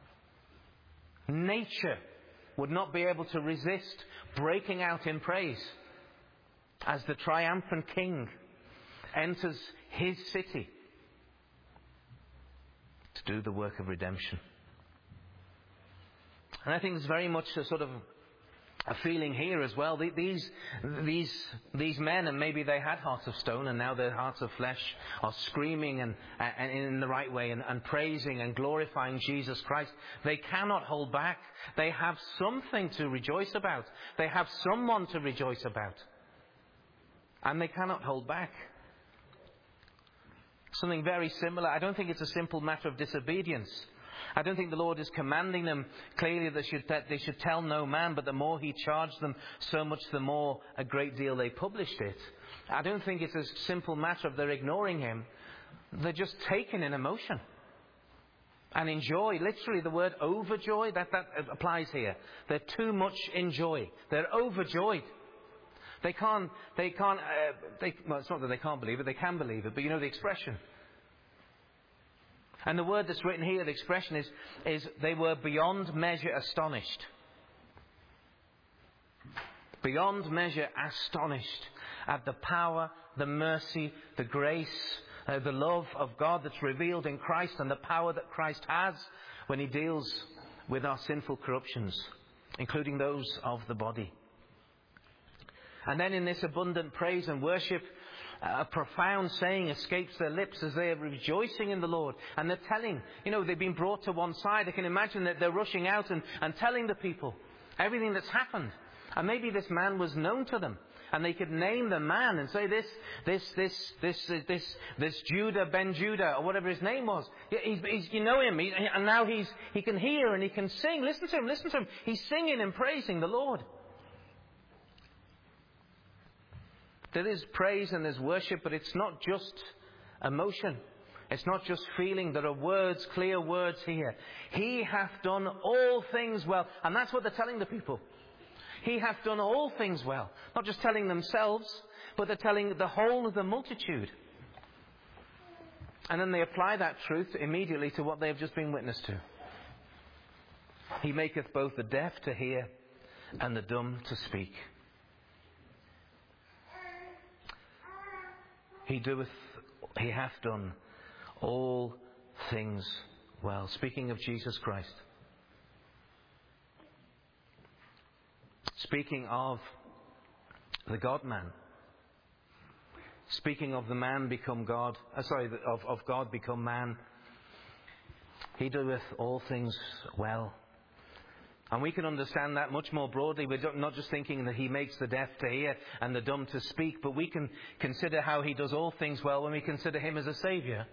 Nature would not be able to resist breaking out in praise as the triumphant king enters his city to do the work of redemption. And I think it's very much a sort of a feeling here as well. These men, and maybe they had hearts of stone and now their hearts of flesh, are screaming and in the right way and praising and glorifying Jesus Christ. They cannot hold back. They have something to rejoice about. They have someone to rejoice about. And they cannot hold back. Something very similar. I don't think it's a simple matter of disobedience. I don't think the Lord is commanding them clearly that they should tell no man, but the more He charged them, so much the more a great deal they published it. I don't think it's a simple matter of they're ignoring Him. They're just taken in emotion and in joy. Literally, the word overjoyed, that applies here. They're too much in joy. They're overjoyed. Well, it's not that they can't believe it, they can believe it, but you know the expression. And the word that's written here, the expression is they were beyond measure astonished. Beyond measure astonished at the power, the mercy, the grace, the love of God that's revealed in Christ, and the power that Christ has when He deals with our sinful corruptions, including those of the body. And then in this abundant praise and worship, a profound saying escapes their lips as they are rejoicing in the Lord. And they're telling, they've been brought to one side. I can imagine that they're rushing out and telling the people everything that's happened. And maybe this man was known to them. And they could name the man and say this Judah, Ben Judah, or whatever his name was. You know him. And now he can hear and he can sing. Listen to him. He's singing and praising the Lord. There is praise and there's worship, but it's not just emotion. It's not just feeling. There are words, clear words here. He hath done all things well. And that's what they're telling the people. He hath done all things well. Not just telling themselves, but they're telling the whole of the multitude. And then they apply that truth immediately to what they have just been witness to. He maketh both the deaf to hear and the dumb to speak. He hath done all things well. Speaking of Jesus Christ. Speaking of the God-man. Speaking of the man become God. Of God become man. He doeth all things well. And we can understand that much more broadly. We're not just thinking that He makes the deaf to hear and the dumb to speak, but we can consider how He does all things well when we consider Him as a Saviour.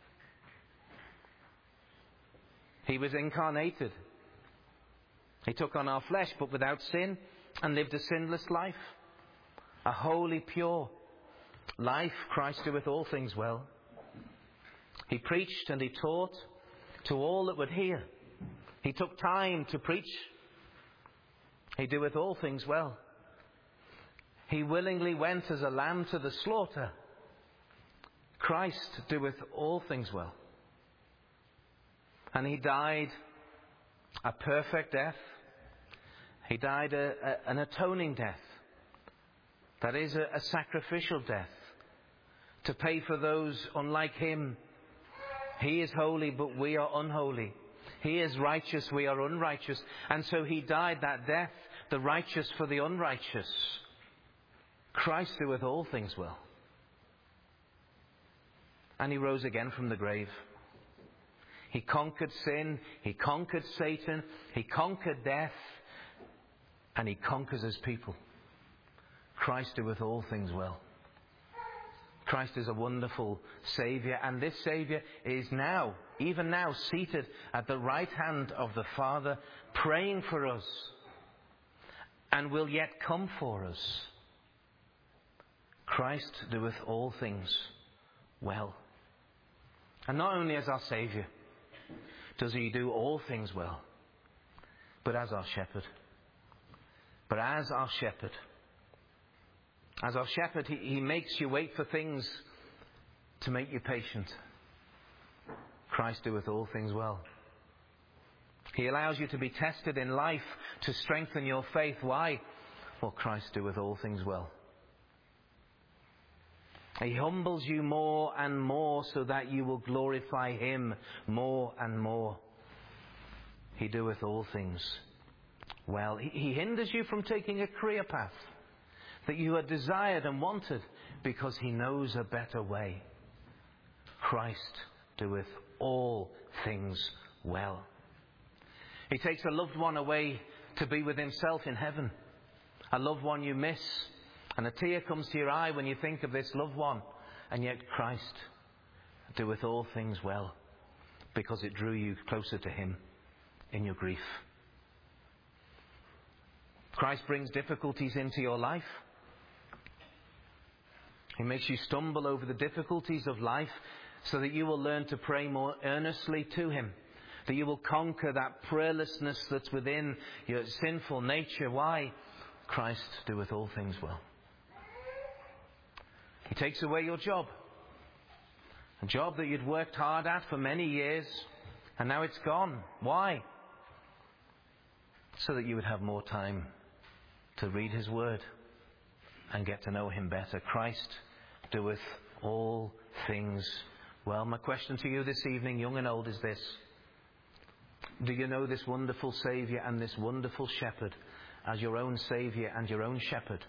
He was incarnated. He took on our flesh, but without sin, and lived a sinless life. A holy, pure life. Christ doeth all things well. He preached and He taught to all that would hear. He took time to preach. He doeth all things well. He willingly went as a lamb to the slaughter. Christ doeth all things well. And He died a perfect death. He died an atoning death. That is a sacrificial death. To pay for those unlike Him. He is holy, but we are unholy. He is righteous, we are unrighteous. And so He died that death, the righteous for the unrighteous. Christ doeth all things well. And He rose again from the grave. He conquered sin, He conquered Satan, He conquered death, and He conquers His people. Christ doeth all things well. Christ is a wonderful Saviour, and this Saviour is now, even now, seated at the right hand of the Father, praying for us, and will yet come for us. Christ doeth all things well. And not only as our Saviour does He do all things well, but as our Shepherd. But as our Shepherd. As our Shepherd, He makes you wait for things to make you patient. Christ doeth all things well. He allows you to be tested in life to strengthen your faith. Why? Well, Christ doeth all things well. He humbles you more and more so that you will glorify Him more and more. He doeth all things well. He hinders you from taking a career path that you had desired and wanted because he knows a better way. Christ doeth all things well. He takes a loved one away to be with himself in heaven. A loved one you miss, and a tear comes to your eye when you think of this loved one. And yet Christ doeth all things well, because it drew you closer to him in your grief. Christ brings difficulties into your life. He makes you stumble over the difficulties of life so that you will learn to pray more earnestly to him. That you will conquer that prayerlessness that's within your sinful nature. Why? Christ doeth all things well. He takes away your job. A job that you'd worked hard at for many years, and now it's gone. Why? So that you would have more time to read his word and get to know him better. Christ doeth all things well. My question to you this evening, young and old, is this. Do you know this wonderful Saviour and this wonderful Shepherd as your own Saviour and your own Shepherd?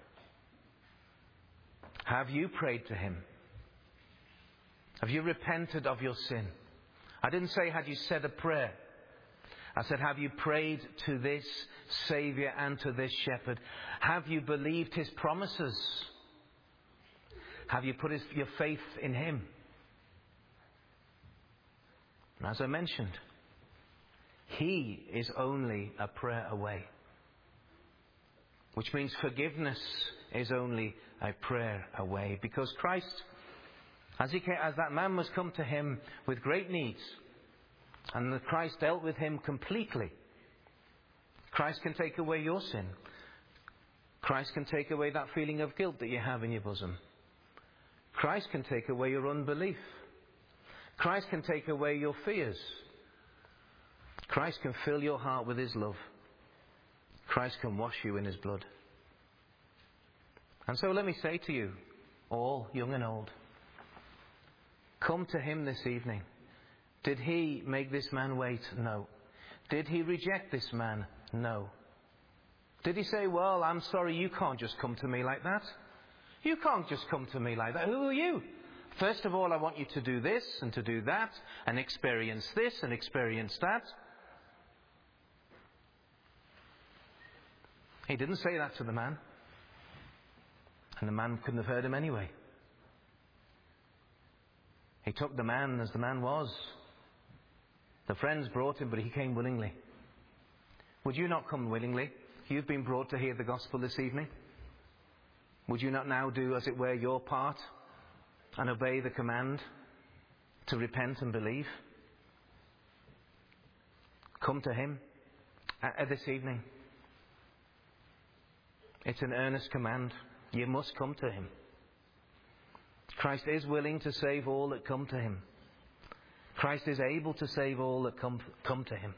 Have you prayed to him? Have you repented of your sin? I didn't say had you said a prayer. I said, have you prayed to this Saviour and to this Shepherd? Have you believed his promises? Have you put your faith in him? And as I mentioned, he is only a prayer away. Which means forgiveness is only a prayer away. Because Christ, as that man must come to him with great needs, and that Christ dealt with him completely. Christ can take away your sin. Christ can take away that feeling of guilt that you have in your bosom. Christ can take away your unbelief. Christ can take away your fears. Christ can fill your heart with his love. Christ can wash you in his blood. And so let me say to you, all young and old, come to him this evening. Did he make this man wait? No. Did he reject this man? No. Did he say, well, I'm sorry, you can't just come to me like that. You can't just come to me like that. Who are you? First of all, I want you to do this and to do that and experience this and experience that. He didn't say that to the man. And the man couldn't have heard him anyway. He took the man as the man was. The friends brought him, but he came willingly. Would you not come willingly? You've been brought to hear the gospel this evening. Would you not now do, as it were, your part and obey the command to repent and believe? Come to him this evening. It's an earnest command. You must come to him. Christ is willing to save all that come to him. Christ is able to save all that come to him.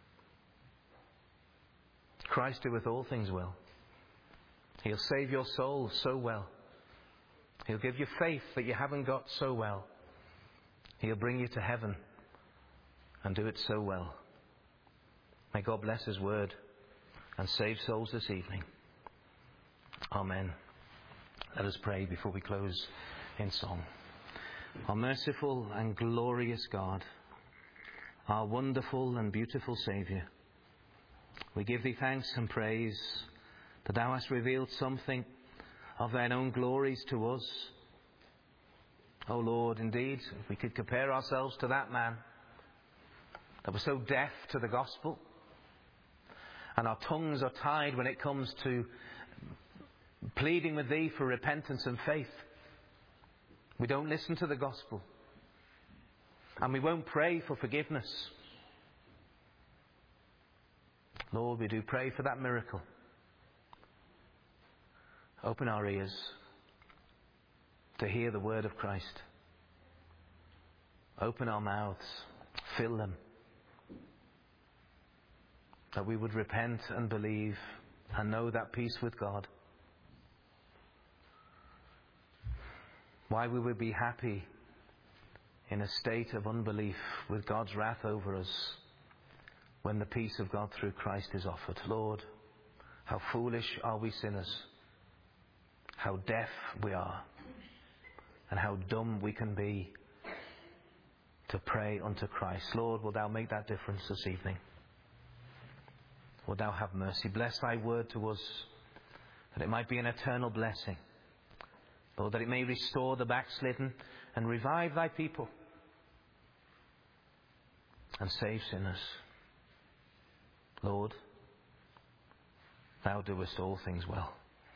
Christ doeth all things well. He'll save your soul so well. He'll give you faith that you haven't got so well. He'll bring you to heaven and do it so well. May God bless his word and save souls this evening. Amen. Let us pray before we close in song. Our merciful and glorious God, our wonderful and beautiful Saviour, we give thee thanks and praise that thou hast revealed something of thine own glories to us. O Lord, indeed, if we could compare ourselves to that man that was so deaf to the gospel, and our tongues are tied when it comes to pleading with thee for repentance and faith. We don't listen to the gospel. And we won't pray for forgiveness. Lord, we do pray for that miracle. Open our ears to hear the word of Christ. Open our mouths. Fill them. That we would repent and believe and know that peace with God. Why we would be happy in a state of unbelief with God's wrath over us when the peace of God through Christ is offered. Lord, how foolish are we sinners, how deaf we are, and how dumb we can be to pray unto Christ. Lord, will thou make that difference this evening? Will thou have mercy? Bless thy word to us, that it might be an eternal blessing. Lord, that it may restore the backslidden and revive thy people and save sinners. Lord, thou doest all things well.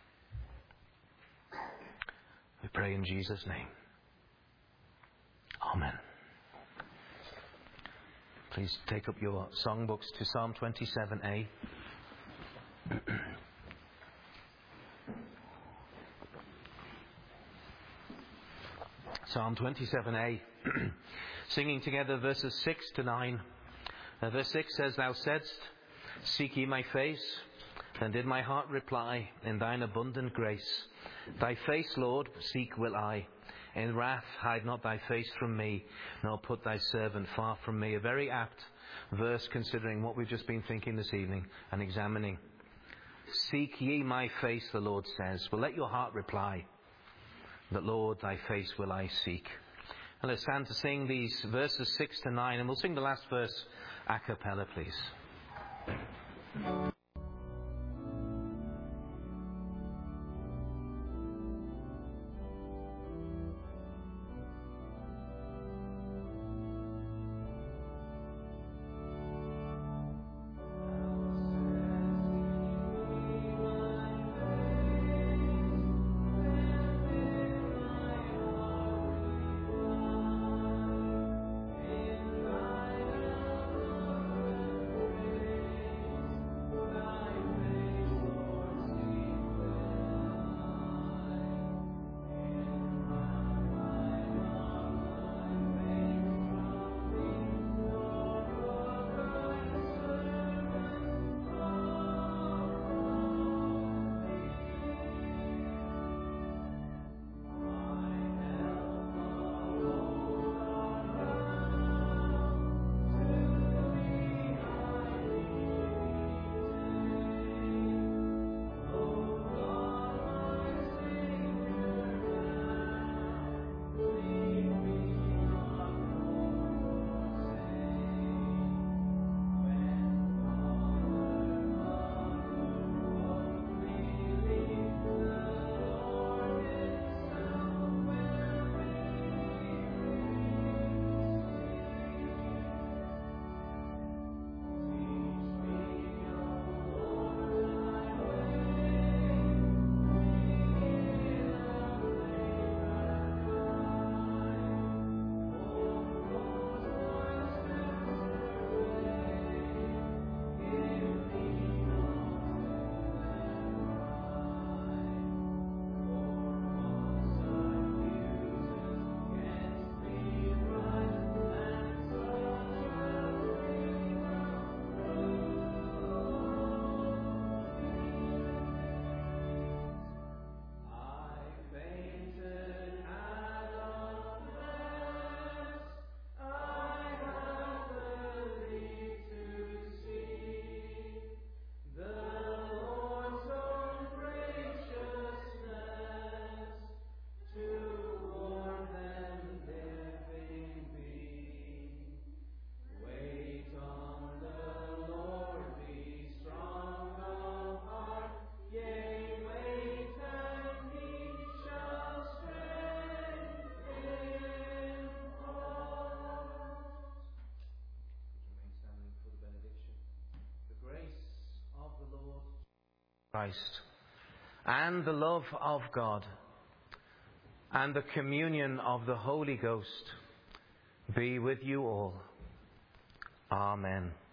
We pray in Jesus' name. Amen. Please take up your songbooks to Psalm 27a. Psalm 27a, singing together verses 6 to 9. Verse 6 says, Thou saidst, Seek ye my face? Then did my heart reply, In thine abundant grace. Thy face, Lord, seek will I. In wrath hide not thy face from me, nor put thy servant far from me. A very apt verse considering what we've just been thinking this evening and examining. Seek ye my face, the Lord says. Well, let your heart reply that, Lord, thy face will I seek. And let's stand to sing these verses 6 to 9, and we'll sing the last verse a cappella, please. Christ, and the love of God, and the communion of the Holy Ghost be with you all. Amen.